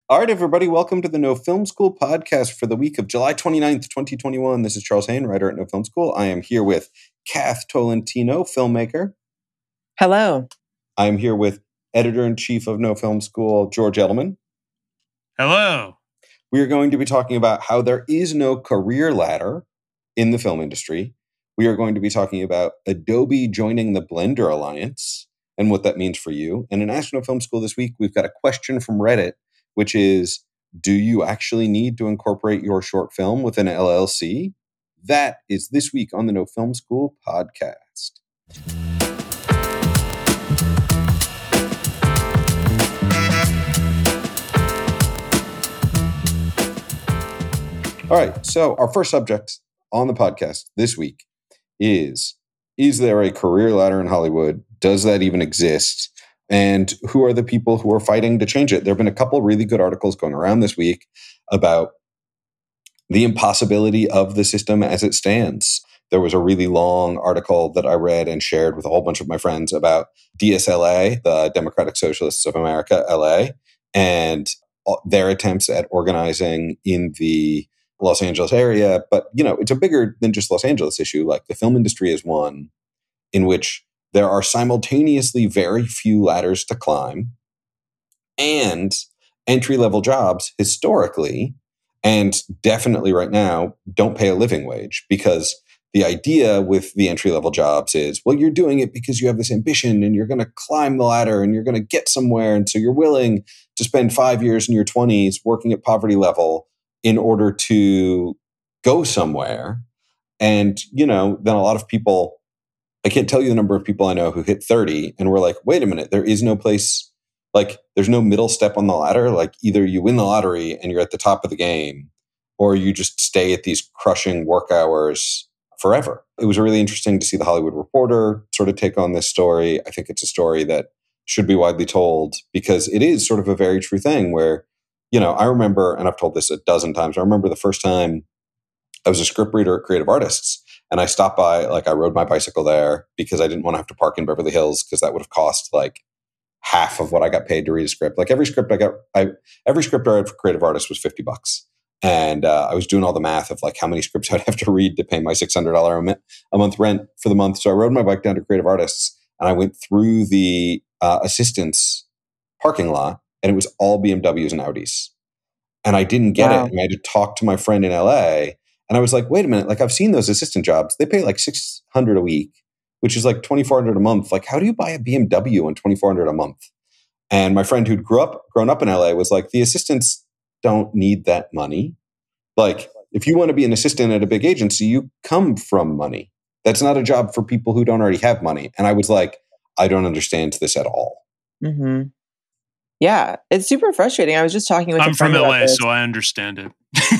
All right, everybody, welcome to the No Film School podcast for the week of July 29th, 2021. This is Charles Hain, writer at No Film School. I am here with Kath Tolentino, filmmaker. Hello. I am here with editor-in-chief of No Film School, George Edelman. Hello. We are going to be talking about how there is no career ladder in the film industry. We are going to be talking about Adobe joining the Blender Alliance and what that means for you. And in National Film School this week, we've got a question from Reddit, which is, do you actually need to incorporate your short film with an LLC? That is this week on the No Film School podcast. All right, so our first subject on the podcast this week is there a career ladder in Hollywood? Does that even exist? And who are the people who are fighting to change it? There have been a couple really good articles going around this week about the impossibility of the system as it stands. There was a really long article that I read and shared with a whole bunch of my friends about DSLA, the Democratic Socialists of America, LA, and their attempts at organizing in the Los Angeles area. But, you know, it's a bigger than just Los Angeles issue. Like the film industry is one in which there are simultaneously very few ladders to climb, and entry-level jobs historically, and definitely right now, don't pay a living wage, because the idea with the entry-level jobs is, well, you're doing it because you have this ambition and you're going to climb the ladder and you're going to get somewhere. And so you're willing to spend 5 years in your 20s working at poverty level in order to go somewhere. And, you know, then a lot of people, I can't tell you the number of people I know who hit 30 and were like, wait a minute, there is no place, like there's no middle step on the ladder. Like either you win the lottery and you're at the top of the game, or you just stay at these crushing work hours forever. It was really interesting to see the Hollywood Reporter sort of take on this story. I think it's a story that should be widely told because it is sort of a very true thing where, you know, I remember, and I've told this a dozen times, I remember the first time I was a script reader at Creative Artists. And I stopped by, like I rode my bicycle there because I didn't want to have to park in Beverly Hills because that would have cost like half of what I got paid to read a script. Like every script every script I read for Creative Artists was $50. And I was doing all the math of like how many scripts I'd have to read to pay my $600 a month rent for the month. So I rode my bike down to Creative Artists and I went through the assistants parking lot and it was all BMWs and Audis. And I didn't get it. And I had to talk to my friend in LA. And I was like, wait a minute, like I've seen those assistant jobs. They pay like $600 a week, which is like $2,400 a month. Like, how do you buy a BMW on $2,400 a month? And my friend who'd grown up in LA was like, the assistants don't need that money. Like, if you want to be an assistant at a big agency, you come from money. That's not a job for people who don't already have money. And I was like, I don't understand this at all. Mm-hmm. Yeah, it's super frustrating. I was just talking with I'm a friend from LA, about this. so I understand it.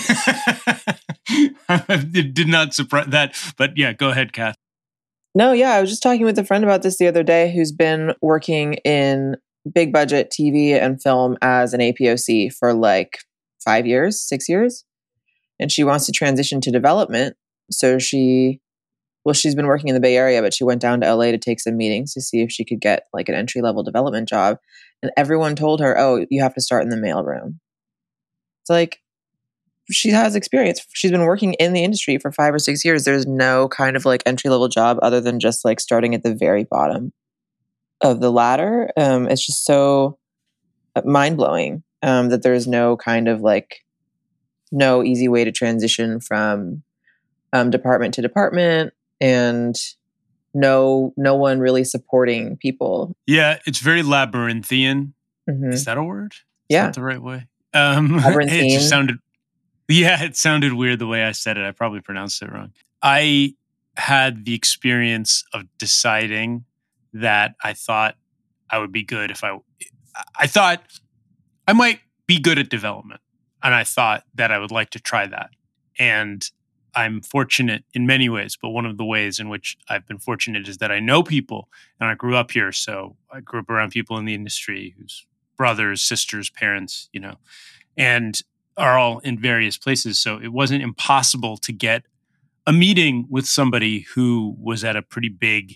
It did not surprise that, but yeah, go ahead, Kath. No, yeah, I was just talking with a friend about this the other day who's been working in big budget TV and film as an APOC for like 5 years, 6 years. And she wants to transition to development. So she's been working in the Bay Area, but she went down to LA to take some meetings to see if she could get like an entry-level development job. And everyone told her, oh, you have to start in the mailroom. It's like, she has experience. She's been working in the industry for 5 or 6 years. There's no kind of like entry-level job other than just like starting at the very bottom of the ladder. It's just so mind-blowing that there's no kind of like, no easy way to transition from department to department, and no one really supporting people. Yeah, it's very labyrinthian. Mm-hmm. Is that a word? Is Yeah. that the right way? Labyrinthine. It just sounded weird the way I said it. I probably pronounced it wrong. I had the experience of deciding that I thought I would be good if I thought I might be good at development. And I thought that I would like to try that. And I'm fortunate in many ways, but one of the ways in which I've been fortunate is that I know people, and I grew up here. So I grew up around people in the industry whose brothers, sisters, parents, and are all in various places. So it wasn't impossible to get a meeting with somebody who was at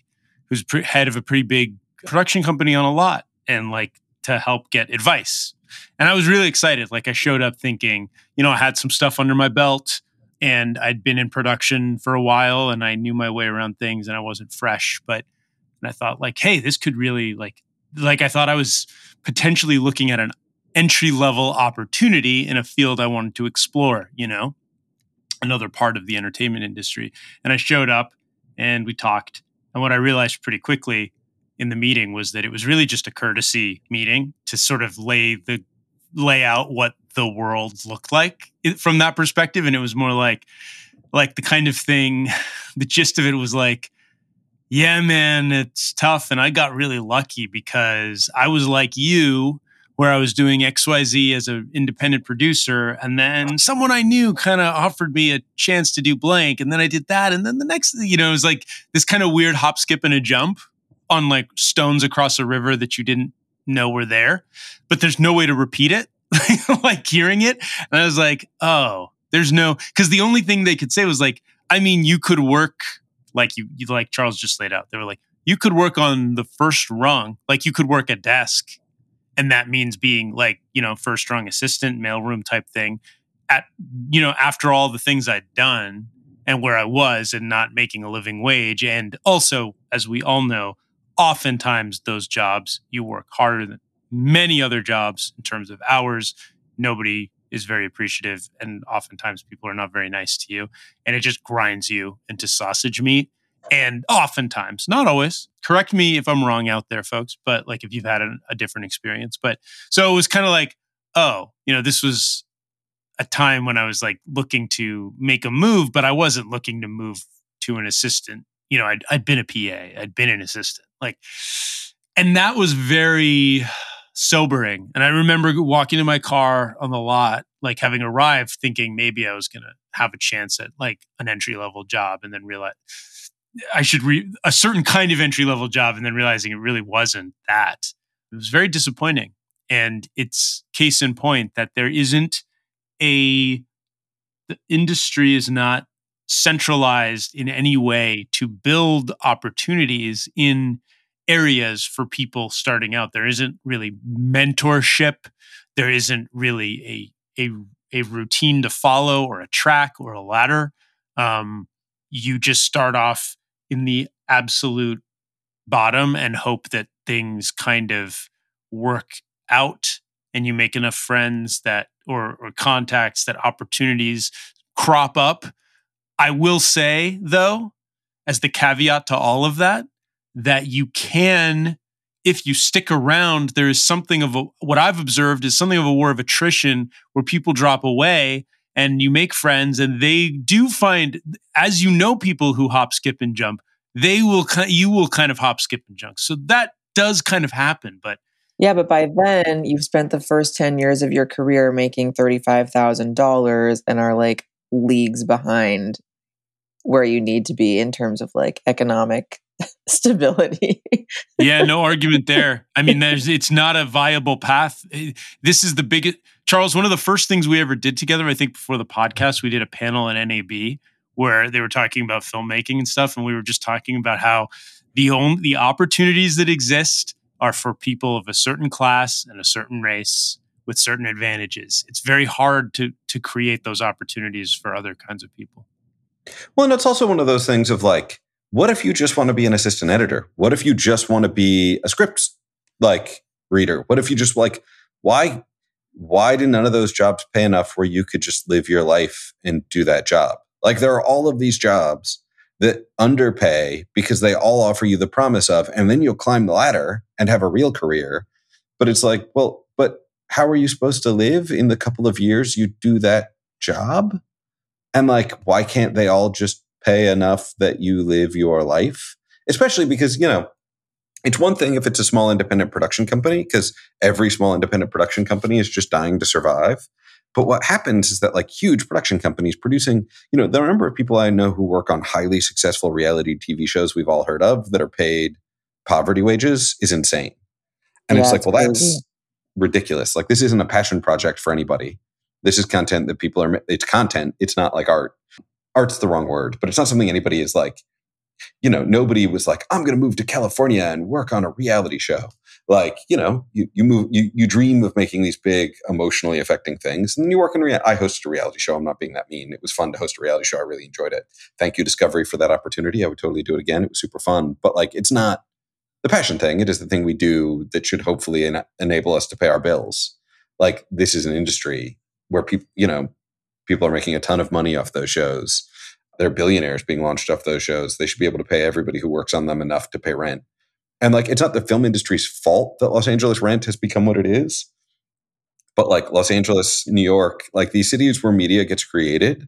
who's head of a pretty big production company on a lot, and like to help get advice. And I was really excited. Like I showed up thinking, I had some stuff under my belt and I'd been in production for a while and I knew my way around things and I wasn't fresh. And I thought like, hey, this could really like I thought I was potentially looking at an entry-level opportunity in a field I wanted to explore, another part of the entertainment industry. And I showed up and we talked. And what I realized pretty quickly in the meeting was that it was really just a courtesy meeting to sort of lay out what the world looked like from that perspective. And it was more like the kind of thing, the gist of it was like, yeah, man, it's tough. And I got really lucky because I was like you, where I was doing XYZ as an independent producer. And then someone I knew kind of offered me a chance to do blank. And then I did that. And then the next, it was like this kind of weird hop, skip, and a jump on like stones across a river that you didn't know were there, but there's no way to repeat it, like hearing it. And I was like, oh, there's no, because the only thing they could say was like, I mean, you could work like you like Charles just laid out. They were like, you could work on the first rung, like you could work a desk. And that means being like, first rung assistant, mailroom type thing at, after all the things I'd done and where I was and not making a living wage. And also, as we all know, oftentimes those jobs, you work harder than many other jobs in terms of hours. Nobody is very appreciative. And oftentimes people are not very nice to you. And it just grinds you into sausage meat. And oftentimes, not always, correct me if I'm wrong out there, folks, but like if you've had a different experience. But so it was kind of like, oh, this was a time when I was like looking to make a move, but I wasn't looking to move to an assistant. I'd been a PA, I'd been an assistant, and that was very sobering. And I remember walking in my car on the lot, like having arrived thinking maybe I was going to have a chance at like an entry level job and then realize I should a certain kind of entry level job and then realizing it really wasn't that. It was very disappointing. And it's case in point that there isn't the industry is not centralized in any way to build opportunities in areas for people starting out. There isn't really mentorship. There isn't really a routine to follow or a track or a ladder. You just start off in the absolute bottom and hope that things kind of work out and you make enough friends that or contacts that opportunities crop up. I will say, though, as the caveat to all of that, that you can, if you stick around, there is something of what I've observed is something of a war of attrition where people drop away and you make friends and they do find, as people who hop, skip, and jump, you will kind of hop, skip, and jump. So that does kind of happen, but yeah, but by then you've spent the first 10 years of your career making $35,000 and are like leagues behind where you need to be in terms of like economic stability. Yeah, no argument there. I mean, it's not a viable path. This is the biggest, Charles, one of the first things we ever did together, I think before the podcast, we did a panel at NAB where they were talking about filmmaking and stuff. And we were just talking about how the opportunities that exist are for people of a certain class and a certain race with certain advantages. It's very hard to create those opportunities for other kinds of people. Well, and it's also one of those things of like, what if you just want to be an assistant editor? What if you just want to be a script reader? What if you just why do none of those jobs pay enough where you could just live your life and do that job? Like there are all of these jobs that underpay because they all offer you the promise of, and then you'll climb the ladder and have a real career. But it's like, well, but how are you supposed to live in the couple of years you do that job? And like, why can't they all just pay enough that you live your life? Especially because, it's one thing if it's a small independent production company, because every small independent production company is just dying to survive. But what happens is that like huge production companies producing, the number of people I know who work on highly successful reality TV shows we've all heard of that are paid poverty wages is insane. And it's like, well, that's ridiculous. Like this isn't a passion project for anybody. This is content that people are, it's content. It's not like art. Art's the wrong word, but it's not something anybody is like, nobody was like, I'm going to move to California and work on a reality show. Like, you dream of making these big emotionally affecting things, and then you work in I hosted a reality show. I'm not being that mean. It was fun to host a reality show. I really enjoyed it. Thank you, Discovery, for that opportunity. I would totally do it again. It was super fun. But like, it's not the passion thing. It is the thing we do that should hopefully enable us to pay our bills. Like, this is an industry where people are making a ton of money off those shows. They're billionaires being launched off those shows. They should be able to pay everybody who works on them enough to pay rent. And like, it's not the film industry's fault that Los Angeles rent has become what it is. But like Los Angeles, New York, like these cities where media gets created,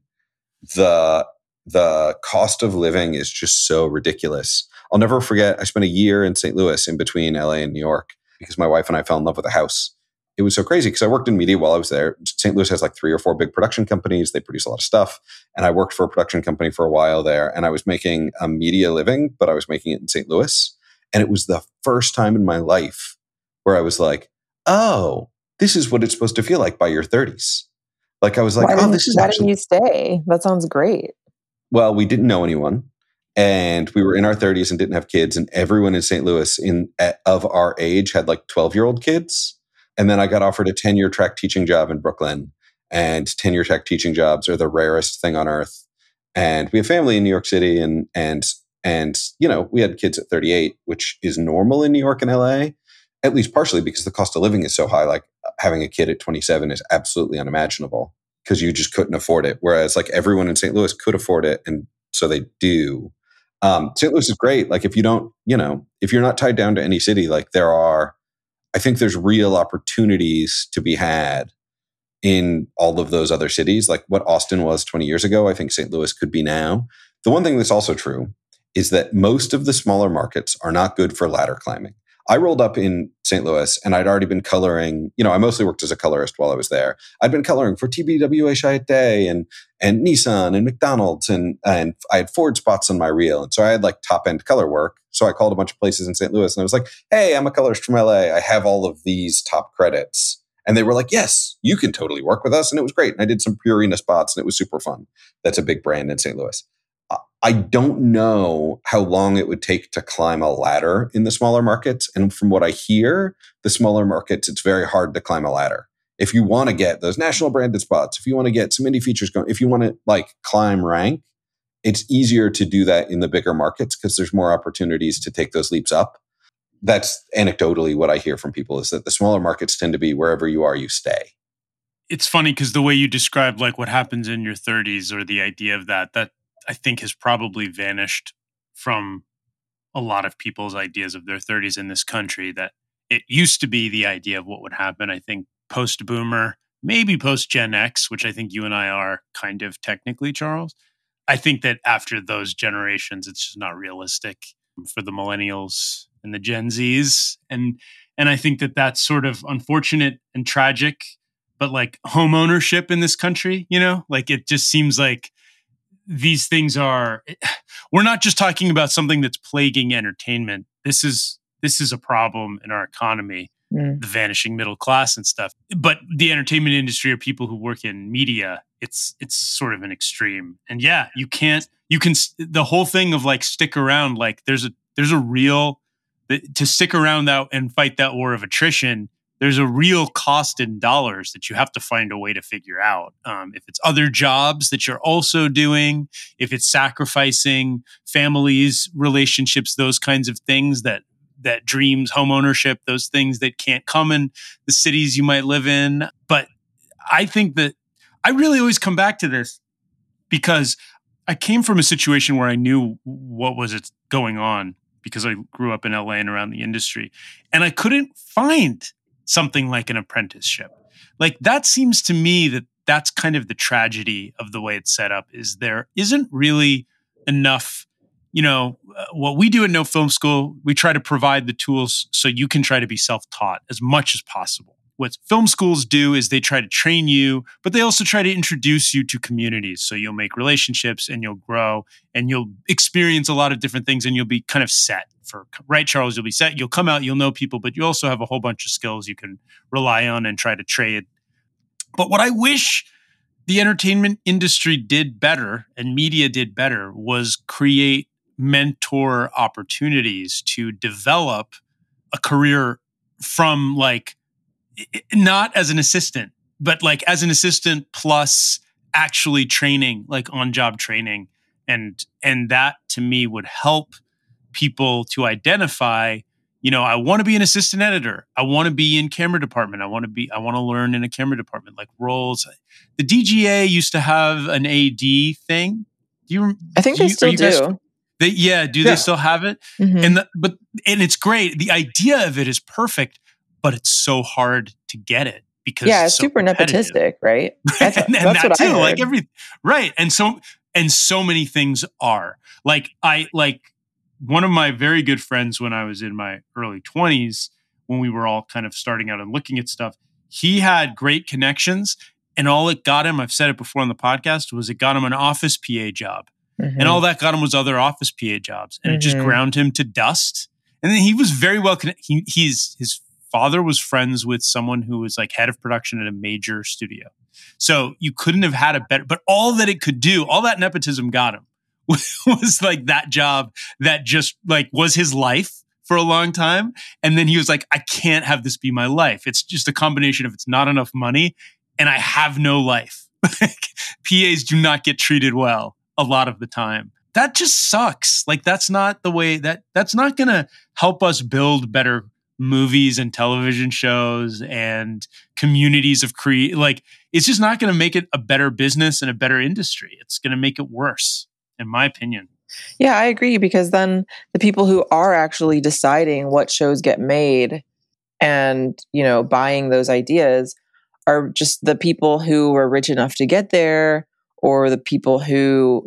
the cost of living is just so ridiculous. I'll never forget, I spent a year in St. Louis in between LA and New York because my wife and I fell in love with a house. It was so crazy because I worked in media while I was there. St. Louis has like 3 or 4 big production companies. They produce a lot of stuff. And I worked for a production company for a while there. And I was making a media living, but I was making it in St. Louis. And it was the first time in my life where I was like, oh, this is what it's supposed to feel like by your 30s. Like, I was like, why didn't you stay? That sounds great. Well, we didn't know anyone. And we were in our 30s and didn't have kids. And everyone in St. Louis of our age had like 12-year-old kids. And then I got offered a 10-year track teaching job in Brooklyn. And 10-year track teaching jobs are the rarest thing on earth. And we have family in New York City. And we had kids at 38, which is normal in New York and LA, at least partially because the cost of living is so high. Like, having a kid at 27 is absolutely unimaginable because you just couldn't afford it. Whereas like everyone in St. Louis could afford it. And so they do. St. Louis is great. Like, if you don't, if you're not tied down to any city, like I think there's real opportunities to be had in all of those other cities. Like what Austin was 20 years ago, I think St. Louis could be now. The one thing that's also true is that most of the smaller markets are not good for ladder climbing. I rolled up in St. Louis and I'd already been coloring. I mostly worked as a colorist while I was there. I'd been coloring for TBWA Chiat and Nissan and McDonald's and I had Ford spots on my reel. And so I had like top end color work. So I called a bunch of places in St. Louis and I was like, hey, I'm a colorist from LA. I have all of these top credits. And they were like, yes, you can totally work with us. And it was great. And I did some Purina spots and it was super fun. That's a big brand in St. Louis. I don't know how long it would take to climb a ladder in the smaller markets. And from what I hear, the smaller markets, it's very hard to climb a ladder. If you want to get those national branded spots, if you want to get some indie features going, if you want to like climb rank, it's easier to do that in the bigger markets because there's more opportunities to take those leaps up. That's anecdotally what I hear from people, is that the smaller markets tend to be wherever you are, you stay. It's funny because the way you described like what happens in your 30s, or the idea of that I think has probably vanished from a lot of people's ideas of their 30s in this country. That it used to be the idea of what would happen. I think post-boomer, maybe post-Gen X, which I think you and I are kind of technically, Charles. I think that after those generations, it's just not realistic for the millennials and the Gen Zs. And I think that that's sort of unfortunate and tragic, but like home ownership in this country, like it just seems like these things we're not just talking about something that's plaguing entertainment. This is a problem in our economy, the vanishing middle class and stuff. But the entertainment industry, or people who work in media, it's sort of an extreme. And yeah, you can, the whole thing of like stick around, like there's a real, to stick around out and fight that war of attrition, there's a real cost in dollars that you have to find a way to figure out. If it's other jobs that you're also doing, if it's sacrificing families, relationships, those kinds of things, that dreams, home ownership, those things that can't come in the cities you might live in. But I think that I really always come back to this because I came from a situation where I knew what was going on because I grew up in LA and around the industry, and I couldn't find something like an apprenticeship. Like, that seems to me that's kind of the tragedy of the way it's set up, is there isn't really enough, what we do at No Film School, we try to provide the tools so you can try to be self-taught as much as possible. What film schools do is they try to train you, but they also try to introduce you to communities. So you'll make relationships and you'll grow and you'll experience a lot of different things and you'll be kind of set right, Charles? You'll be set. You'll come out, you'll know people, but you also have a whole bunch of skills you can rely on and try to trade. But what I wish the entertainment industry did better and media did better was create mentor opportunities to develop a career from like not as an assistant, but like as an assistant plus actually training, like on job training, and that to me would help people to identify, I want to be an assistant editor. I want to be in camera department. I want to learn in a camera department, like roles. The DGA used to have an AD thing. I think they still do. Do they still have it? Mm-hmm. And it's great. The idea of it is perfect, but it's so hard to get it because it's super nepotistic, right? That's what I heard. Like right. And so many things are like one of my very good friends when I was in my early 20s, when we were all kind of starting out and looking at stuff, he had great connections, and all it got him, I've said it before on the podcast, was it got him an office PA job. Mm-hmm. And all that got him was other office PA jobs. And it just ground him to dust. And then he was very well connected. His father was friends with someone who was like head of production at a major studio. So you couldn't have had a better, but all that it could do, all that nepotism got him was like that job that just like was his life for a long time. And then he was like, I can't have this be my life. It's just a combination of it's not enough money and I have no life. PAs do not get treated well a lot of the time. That just sucks. Like that's not the way that's not going to help us build better movies and television shows and communities of like it's just not going to make it a better business and a better industry. It's going to make it worse, in my opinion. Yeah, I agree, because then the people who are actually deciding what shows get made and, buying those ideas are just the people who were rich enough to get there, or the people who,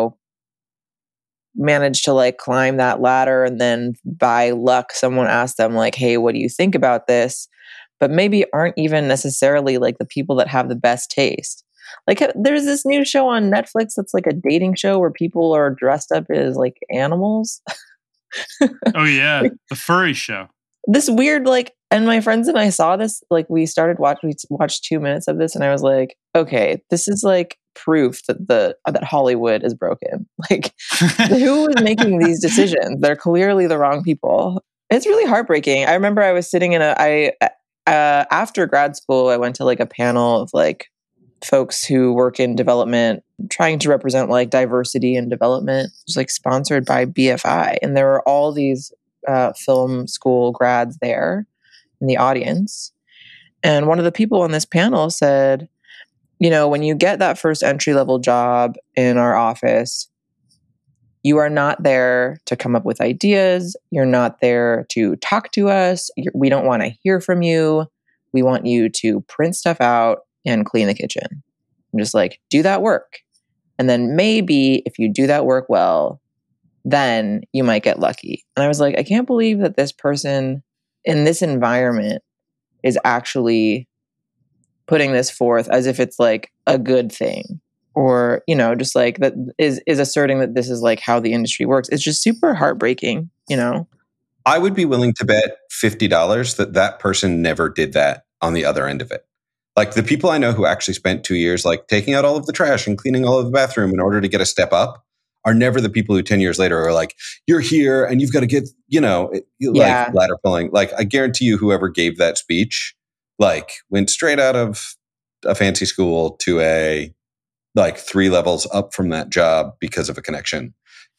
managed to like climb that ladder and then by luck someone asked them like, hey, what do you think about this? But maybe aren't even necessarily like the people that have the best taste. Like there's this new show on Netflix that's like a dating show where people are dressed up as like animals. Oh yeah, the furry show. This weird and my friends and I saw this, we watched 2 minutes of this and I was like, okay, this is like proof that Hollywood is broken. Like who is making these decisions? They're clearly the wrong people. It's really heartbreaking. I remember I was sitting in after grad school, I went to like a panel of like folks who work in development, trying to represent like diversity and development. It was like sponsored by BFI. And there were all these film school grads there in the audience. And one of the people on this panel said, when you get that first entry-level job in our office, you are not there to come up with ideas. You're not there to talk to us. We don't want to hear from you. We want you to print stuff out and clean the kitchen. I'm just like, do that work. And then maybe if you do that work well, then you might get lucky. And I was like, I can't believe that this person in this environment is actually putting this forth as if it's like a good thing, or, just like that is asserting that this is like how the industry works. It's just super heartbreaking, I would be willing to bet $50 that person never did that on the other end of it. Like the people I know who actually spent 2 years like taking out all of the trash and cleaning all of the bathroom in order to get a step up are never the people who 10 years later are like, you're here and you've got to get, like ladder pulling. Like I guarantee you whoever gave that speech, like went straight out of a fancy school to a like 3 levels up from that job because of a connection.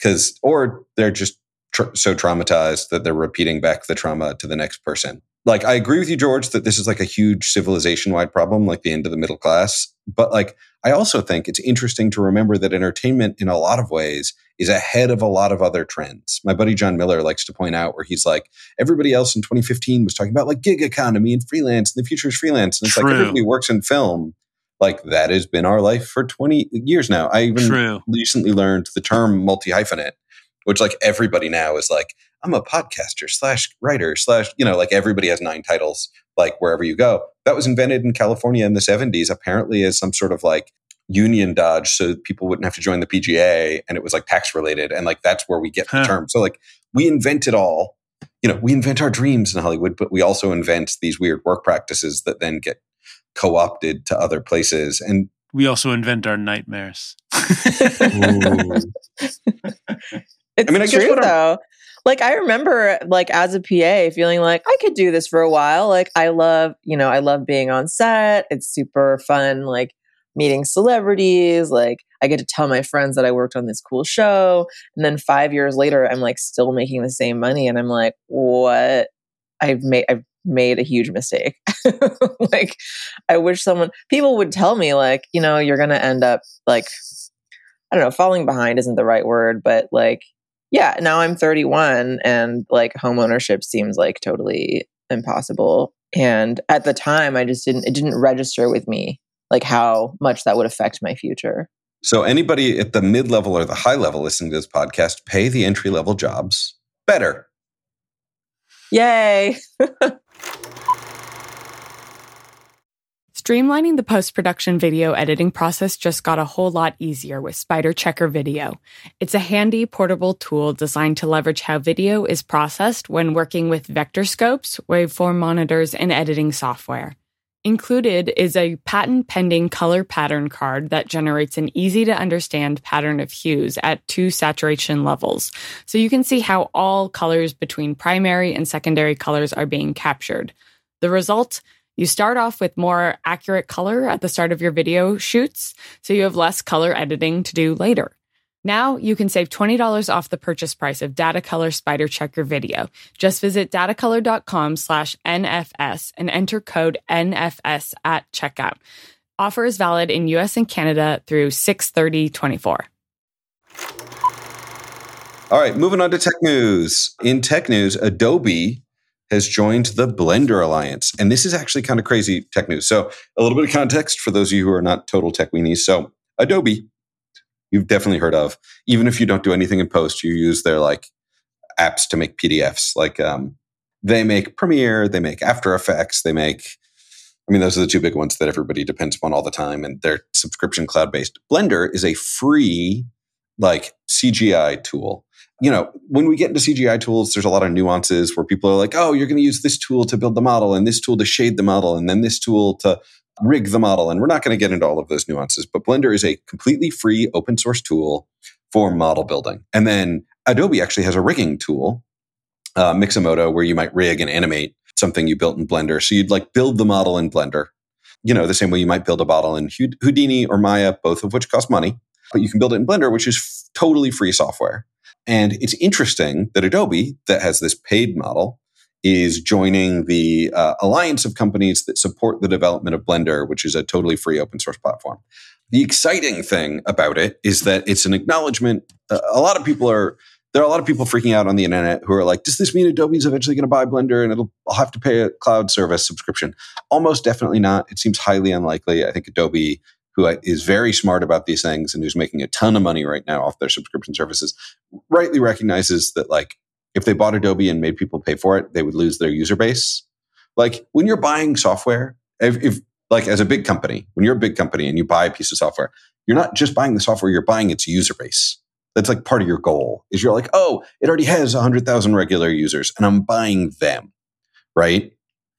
Or they're just so traumatized that they're repeating back the trauma to the next person. Like, I agree with you, George, that this is like a huge civilization-wide problem, like the end of the middle class. But like, I also think it's interesting to remember that entertainment in a lot of ways is ahead of a lot of other trends. My buddy John Miller likes to point out where he's like, everybody else in 2015 was talking about like gig economy and freelance, and the future is freelance. And it's like everybody who works in film, like that has been our life for 20 years now. I even recently learned the term multi-hyphenate, which like everybody now is like, I'm a podcaster / writer / like everybody has 9 titles, like wherever you go. That was invented in California in the 70s, apparently as some sort of like union dodge so people wouldn't have to join the PGA, and it was like tax related. And like, that's where we get the term. So like we invent it all, we invent our dreams in Hollywood, but we also invent these weird work practices that then get co-opted to other places. And we also invent our nightmares. It's true though. Like, I remember, like, as a PA feeling like I could do this for a while. Like, I love being on set. It's super fun, like meeting celebrities. Like, I get to tell my friends that I worked on this cool show. And then 5 years later, I'm like still making the same money. And I'm like, what? I've made a huge mistake. Like, I wish people would tell me, like, you're going to end up like, I don't know, falling behind isn't the right word, but like, yeah, now I'm 31 and like home ownership seems like totally impossible. And at the time, it didn't register with me like how much that would affect my future. So anybody at the mid-level or the high level listening to this podcast, pay the entry-level jobs better. Yay. Streamlining the post-production video editing process just got a whole lot easier with SpiderChecker Video. It's a handy, portable tool designed to leverage how video is processed when working with vector scopes, waveform monitors, and editing software. Included is a patent-pending color pattern card that generates an easy-to-understand pattern of hues at 2 saturation levels, so you can see how all colors between primary and secondary colors are being captured. The result? You start off with more accurate color at the start of your video shoots, so you have less color editing to do later. Now you can save $20 off the purchase price of Datacolor SpiderChecker Video. Just visit datacolor.com/NFS and enter code NFS at checkout. Offer is valid in US and Canada through 6/30/24. All right, moving on to tech news. In tech news, Adobe has joined the Blender Alliance. And this is actually kind of crazy tech news. So a little bit of context for those of you who are not total tech weenies. So Adobe, you've definitely heard of. Even if you don't do anything in post, you use their like apps to make PDFs. Like they make Premiere, they make After Effects, those are the two big ones that everybody depends upon all the time. And they're subscription cloud-based. Blender is a free like CGI tool. When we get into CGI tools, there's a lot of nuances where people are like, oh, you're going to use this tool to build the model and this tool to shade the model and then this tool to rig the model. And we're not going to get into all of those nuances. But Blender is a completely free open source tool for model building. And then Adobe actually has a rigging tool, Mixomodo, where you might rig and animate something you built in Blender. So you'd like build the model in Blender, the same way you might build a model in Houdini or Maya, both of which cost money. But you can build it in Blender, which is totally free software. And it's interesting that Adobe, that has this paid model, is joining the alliance of companies that support the development of Blender, which is a totally free open source platform. The exciting thing about it is that it's an acknowledgement. There are a lot of people freaking out on the internet who are like, does this mean Adobe's eventually going to buy Blender and I'll have to pay a cloud service subscription? Almost definitely not. It seems highly unlikely. I think Adobe, who is very smart about these things and who's making a ton of money right now off their subscription services, rightly recognizes that like if they bought Adobe and made people pay for it, they would lose their user base. Like when you're buying software, if like as a big company, when you're a big company and you buy a piece of software, you're not just buying the software, you're buying its user base. That's like part of your goal is you're like, oh, it already has 100,000 regular users and I'm buying them, right?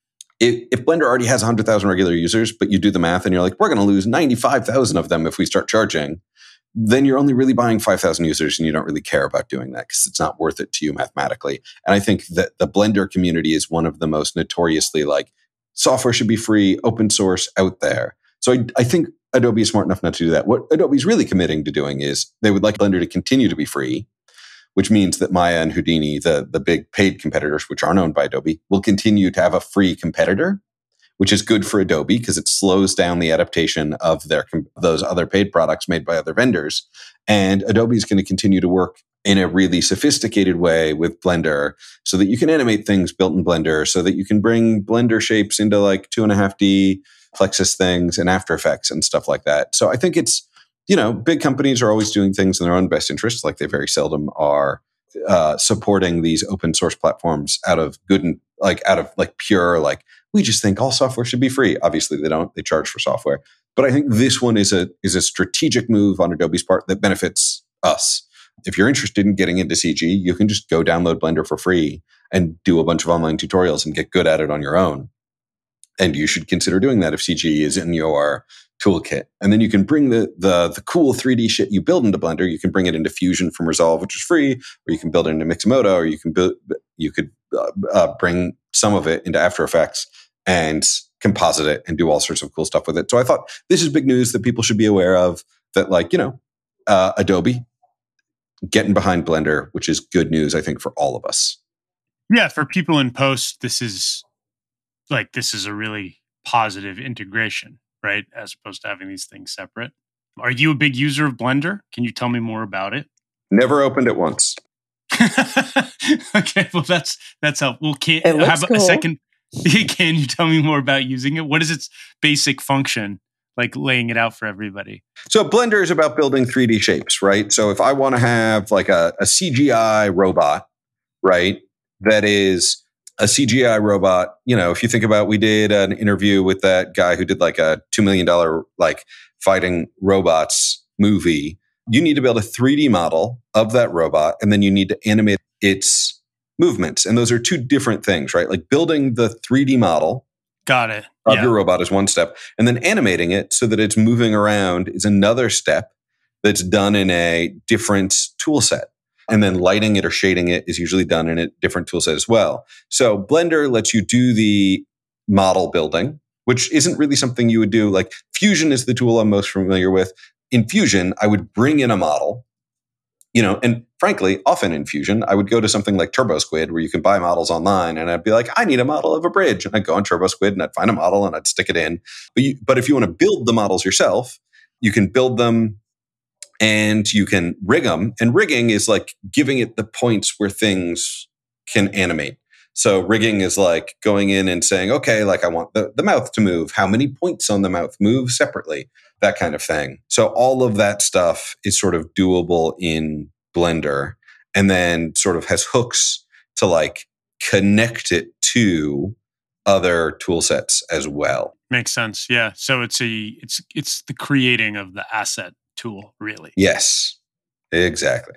If Blender already has 100,000 regular users, but you do the math and you're like, we're going to lose 95,000 of them if we start charging, then you're only really buying 5,000 users and you don't really care about doing that because it's not worth it to you mathematically. And I think that the Blender community is one of the most notoriously like software should be free, open source out there. So I think Adobe is smart enough not to do that. What Adobe is really committing to doing is they would like Blender to continue to be free, which means that Maya and Houdini, the big paid competitors, which aren't owned by Adobe, will continue to have a free competitor, which is good for Adobe because it slows down the adaptation of those other paid products made by other vendors. And Adobe is going to continue to work in a really sophisticated way with Blender so that you can animate things built in Blender, so that you can bring Blender shapes into like 2.5D Plexus things and After Effects and stuff like that. So I think it's, big companies are always doing things in their own best interest. Like they very seldom are supporting these open source platforms out of pure, like, we just think all software should be free. Obviously they don't, they charge for software. But I think this one is a strategic move on Adobe's part that benefits us. If you're interested in getting into CG, you can just go download Blender for free and do a bunch of online tutorials and get good at it on your own. And you should consider doing that if CG is in your toolkit. And then you can bring the cool 3D shit you build into Blender, you can bring it into Fusion from Resolve, which is free, or you can build it into Mixomodo, or you could bring some of it into After Effects and composite it and do all sorts of cool stuff with it. So I thought this is big news that people should be aware of, that Adobe getting behind Blender, which is good news, I think, for all of us. Yeah, for people in post, this is a really positive integration, right? As opposed to having these things separate. Are you a big user of Blender? Can you tell me more about it? Never opened it once. Okay, well that's helpful. Well, It looks cool. A second? Can you tell me more about using it? What is its basic function? Like laying it out for everybody. So Blender is about building 3D shapes, right? So if I want to have like a CGI robot, right? That is a CGI robot. If you think about, we did an interview with that guy who did like a $2 million like fighting robots movie. You need to build a 3D model of that robot, and then you need to animate its movements. And those are two different things, right? Like building the 3D model Got it. of your robot is one step, and then animating it so that it's moving around is another step that's done in a different tool set. And then lighting it or shading it is usually done in a different tool set as well. So Blender lets you do the model building, which isn't really something you would do. Like Fusion is the tool I'm most familiar with. In Fusion, I would bring in a model, and frankly, often in Fusion, I would go to something like TurboSquid where you can buy models online, and I'd be like, I need a model of a bridge. And I'd go on TurboSquid and I'd find a model and I'd stick it in. But if you want to build the models yourself, you can build them and you can rig them. And rigging is like giving it the points where things can animate. So rigging is like going in and saying, okay, like I want the mouth to move. How many points on the mouth move separately? That kind of thing. So all of that stuff is sort of doable in Blender, and then sort of has hooks to like connect it to other tool sets as well. Makes sense. Yeah. So it's the creating of the asset tool, really. Yes, exactly.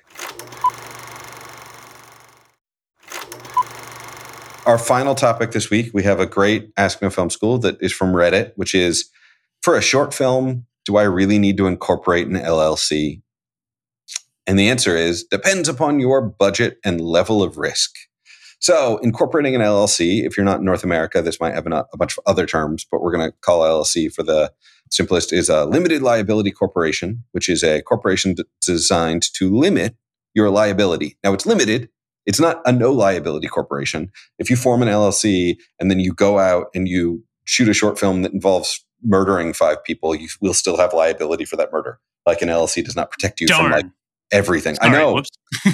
Our final topic this week, we have a great Ask No Film School that is from Reddit, which is, for a short film, do I really need to incorporate an LLC? And the answer is, depends upon your budget and level of risk. So incorporating an LLC, if you're not in North America, this might have a bunch of other terms, but we're going to call LLC for the simplest, is a limited liability corporation, which is a corporation designed to limit your liability. Now it's limited. It's not a no liability corporation. If you form an LLC and then you go out and you shoot a short film that involves murdering 5 people, you will still have liability for that murder. Like an LLC does not protect you from like everything. Sorry, I know.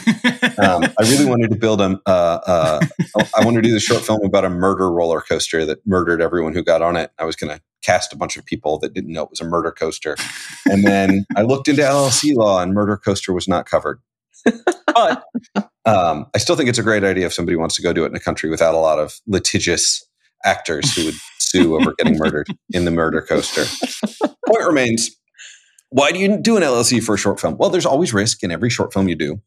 I really wanted to build I wanted to do the short film about a murder roller coaster that murdered everyone who got on it. I was going to cast a bunch of people that didn't know it was a murder coaster. And then I looked into LLC law, and murder coaster was not covered. But I still think it's a great idea if somebody wants to go do it in a country without a lot of litigious actors who would sue over getting murdered in the murder coaster. Point remains, why do you do an LLC for a short film? Well, there's always risk in every short film you do.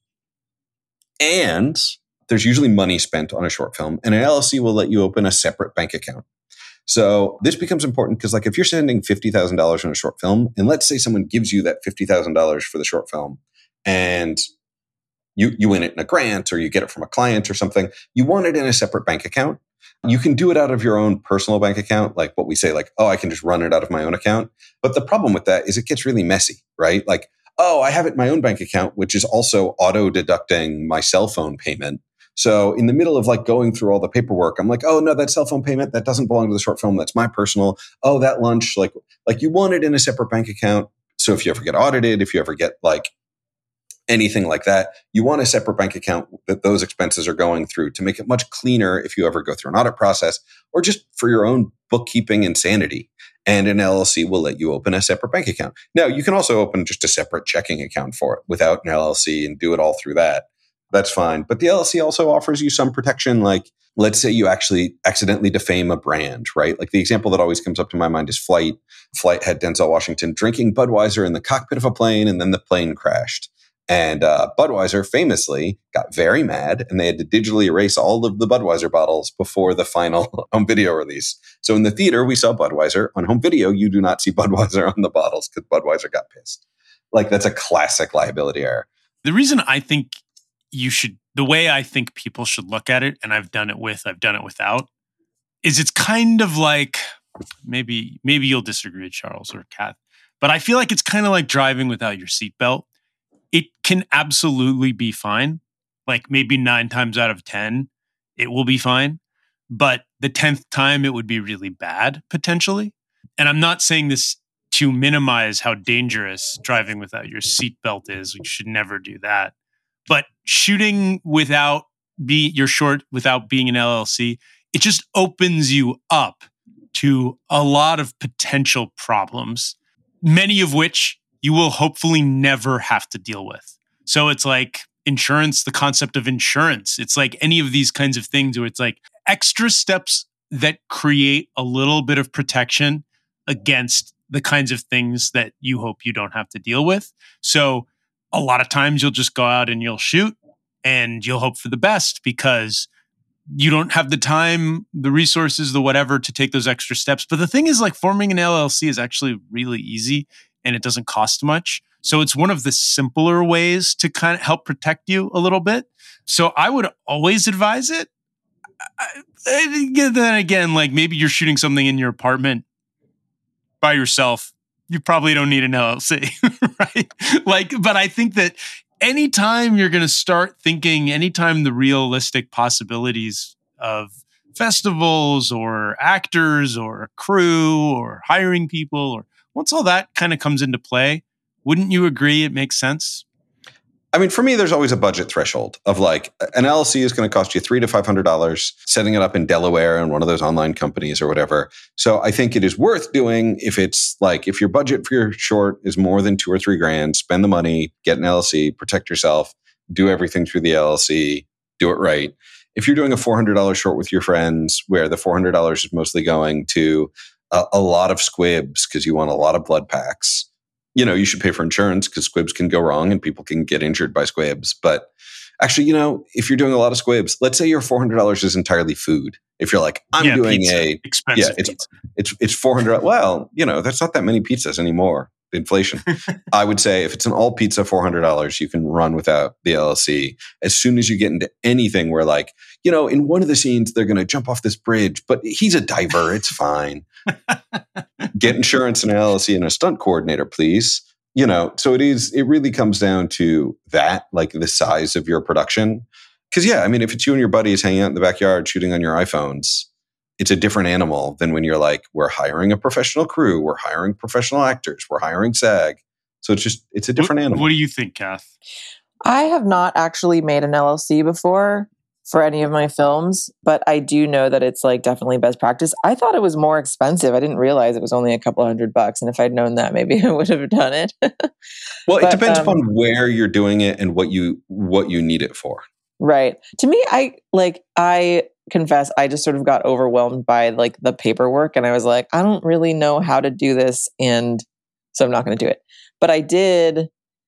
And there's usually money spent on a short film. And an LLC will let you open a separate bank account. So this becomes important because, like, if you're spending $50,000 on a short film, and let's say someone gives you that $50,000 for the short film, and you win it in a grant or you get it from a client or something, you want it in a separate bank account. You can do it out of your own personal bank account, like what we say, like, oh, I can just run it out of my own account. But the problem with that is it gets really messy, right? Like, oh, I have it in my own bank account, which is also auto deducting my cell phone payment. So in the middle of like going through all the paperwork, I'm like, oh no, that cell phone payment, that doesn't belong to the short film. That's my personal. Oh, that lunch, like you want it in a separate bank account. So if you ever get audited, if you ever get like anything like that, you want a separate bank account that those expenses are going through to make it much cleaner if you ever go through an audit process or just for your own bookkeeping insanity. And an LLC will let you open a separate bank account. Now, you can also open just a separate checking account for it without an LLC and do it all through that. That's fine. But the LLC also offers you some protection. Like, let's say you actually accidentally defame a brand, right? Like the example that always comes up to my mind is Flight. Flight had Denzel Washington drinking Budweiser in the cockpit of a plane, and then the plane crashed. And Budweiser famously got very mad, and they had to digitally erase all of the Budweiser bottles before the final home video release. So in the theater, we saw Budweiser. On home video, you do not see Budweiser on the bottles because Budweiser got pissed. Like, that's a classic liability error. The reason I think the way I think people should look at it, and I've done it without, is it's kind of like, maybe you'll disagree with Charles or Kath, but I feel like it's kind of like driving without your seatbelt. It can absolutely be fine. Like maybe 9 times out of 10, it will be fine. But the 10th time, it would be really bad, potentially. And I'm not saying this to minimize how dangerous driving without your seatbelt is. You should never do that. But shooting without being an LLC, it just opens you up to a lot of potential problems, many of which you will hopefully never have to deal with. So it's like insurance, the concept of insurance. It's like any of these kinds of things where it's like extra steps that create a little bit of protection against the kinds of things that you hope you don't have to deal with. So a lot of times you'll just go out and you'll shoot and you'll hope for the best because you don't have the time, the resources, the whatever to take those extra steps. But the thing is, like, forming an LLC is actually really easy and it doesn't cost much. So it's one of the simpler ways to kind of help protect you a little bit. So I would always advise it. Then again, like maybe you're shooting something in your apartment by yourself. You probably don't need an LLC, right? Like, but I think that anytime you're going to start thinking, anytime the realistic possibilities of festivals or actors or crew or hiring people, or once all that kind of comes into play, wouldn't you agree it makes sense? I mean, for me, there's always a budget threshold of like an LLC is going to cost you $300 to $500 setting it up in Delaware and one of those online companies or whatever. So I think it is worth doing if it's like, if your budget for your short is more than $2 or $3 grand, spend the money, get an LLC, protect yourself, do everything through the LLC, do it right. If you're doing a $400 short with your friends where the $400 is mostly going to a lot of squibs because you want a lot of blood packs, you know, you should pay for insurance because squibs can go wrong and people can get injured by squibs. But actually, you know, if you're doing a lot of squibs, let's say your $400 is entirely food. If you're like, I'm doing pizza, expensive pizza. It's $400. Well, you know, that's not that many pizzas anymore. Inflation. I would say if it's an all pizza $400, you can run without the LLC. As soon as you get into anything where, like, you know, in one of the scenes they're going to jump off this bridge, but he's a diver, it's fine. Get insurance and an LLC and a stunt coordinator, please. You know, so it really comes down to that, like the size of your production. Because yeah, I mean, if it's you and your buddies hanging out in the backyard shooting on your iPhones, it's a different animal than when you're like, we're hiring a professional crew, we're hiring professional actors, we're hiring SAG. So it's a different animal. What do you think, Kath? I have not actually made an LLC before for any of my films, but I do know that it's like definitely best practice. I thought it was more expensive. I didn't realize it was only a couple $100. And if I'd known that, maybe I would have done it. Well, it depends upon where you're doing it and what you need it for. Right. To me, I confess, I just sort of got overwhelmed by like the paperwork and I was like, I don't really know how to do this. And so I'm not going to do it. But I didn't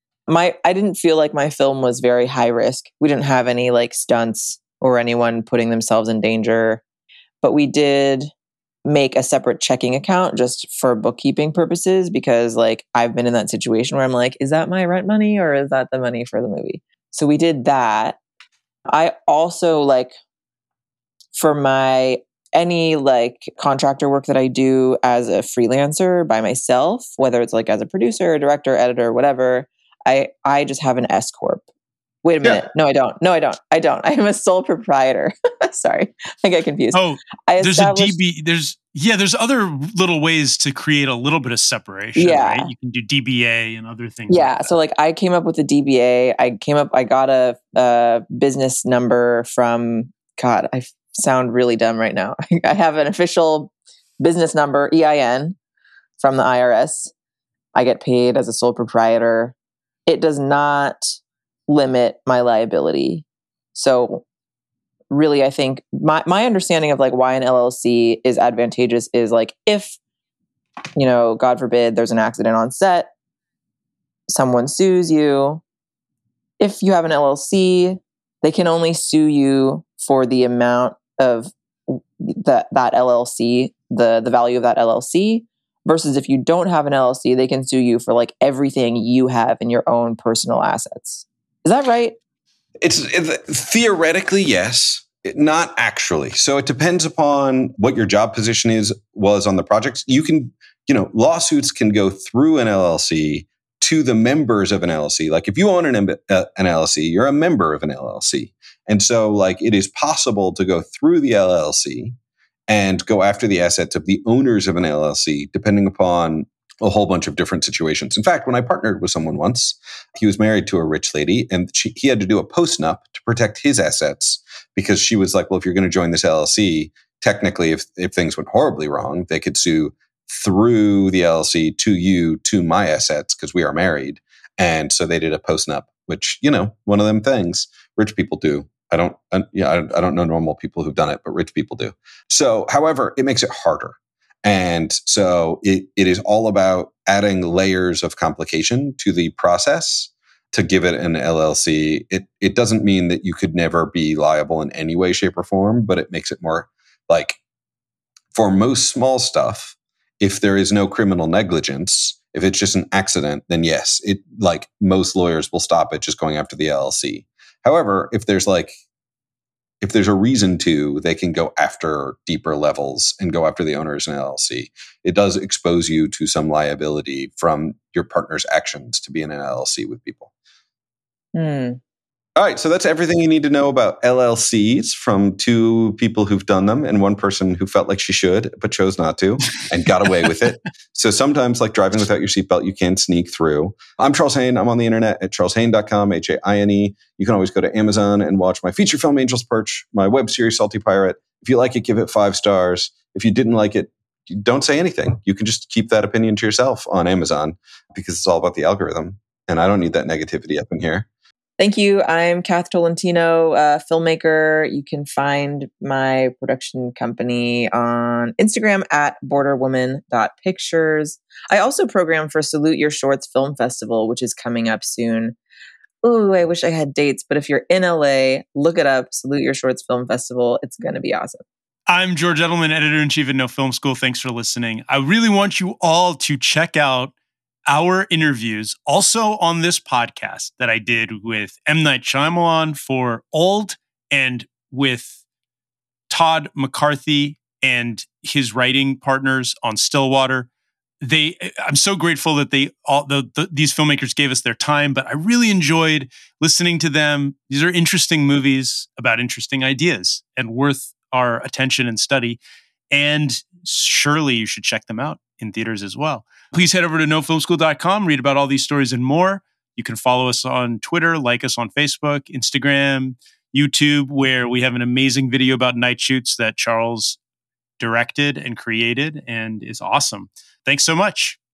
feel like my film was very high risk. We didn't have any like stunts or anyone putting themselves in danger, but we did make a separate checking account just for bookkeeping purposes because like I've been in that situation where I'm like, is that my rent money or is that the money for the movie? So we did that. I also like for any like contractor work that I do as a freelancer by myself, whether it's like as a producer, director, editor, whatever, I just have an S corp. Wait a minute. Yeah. No, I don't. I am a sole proprietor. Sorry. I get confused. Oh, there's a DB. There's other little ways to create a little bit of separation, yeah. Right? You can do DBA and other things. Yeah. Like so like I came up with a DBA. I got a business number from, God, I sound really dumb right now. I have an official business number, EIN, from the IRS. I get paid as a sole proprietor. It does not limit my liability. So really, I think my understanding of like why an LLC is advantageous is like if, you know, God forbid there's an accident on set, someone sues you, if you have an LLC, they can only sue you for the amount of that LLC, the value of that LLC, versus if you don't have an LLC, they can sue you for like everything you have in your own personal assets. Is that right? It's theoretically, yes. Not actually. So it depends upon what your job position was on the project. You can, lawsuits can go through an LLC to the members of an LLC. Like if you own an LLC, you're a member of an LLC. And so like it is possible to go through the LLC and go after the assets of the owners of an LLC, depending upon a whole bunch of different situations. In fact, when I partnered with someone once, he was married to a rich lady and he had to do a post-nup to protect his assets because she was like, well, if you're going to join this LLC, technically, if things went horribly wrong, they could sue through the LLC to you, to my assets, because we are married. And so they did a post-nup, which, one of them things rich people do. I don't know normal people who've done it, but rich people do. So, however, it makes it harder. And so it is all about adding layers of complication to the process to give it an LLC. It doesn't mean that you could never be liable in any way, shape, or form, but it makes it more like for most small stuff, if there is no criminal negligence, if it's just an accident, then yes, like most lawyers will stop it just going after the LLC. However, if there's a reason to, they can go after deeper levels and go after the owners in LLC. It does expose you to some liability from your partner's actions to be in an LLC with people. All right, so that's everything you need to know about LLCs from two people who've done them and one person who felt like she should but chose not to and got away with it. So sometimes, like driving without your seatbelt, you can sneak through. I'm Charles Haine. I'm on the internet at charleshaine.com, HAINE. You can always go to Amazon and watch my feature film, Angel's Perch, my web series, Salty Pirate. If you like it, give it 5 stars. If you didn't like it, don't say anything. You can just keep that opinion to yourself on Amazon because it's all about the algorithm. And I don't need that negativity up in here. Thank you. I'm Kath Tolentino, filmmaker. You can find my production company on Instagram at borderwoman.pictures. I also program for Salute Your Shorts Film Festival, which is coming up soon. Ooh, I wish I had dates, but if you're in LA, look it up, Salute Your Shorts Film Festival. It's going to be awesome. I'm George Edelman, editor-in-chief at No Film School. Thanks for listening. I really want you all to check out our interviews also on this podcast that I did with M. Night Shyamalan for Old and with Todd McCarthy and his writing partners on Stillwater. I'm so grateful that these filmmakers gave us their time, but I really enjoyed listening to them. These are interesting movies about interesting ideas and worth our attention and study. And surely you should check them out in theaters as well. Please head over to nofilmschool.com, read about all these stories and more. You can follow us on Twitter, like us on Facebook, Instagram, YouTube, where we have an amazing video about night shoots that Charles directed and created and is awesome. Thanks so much.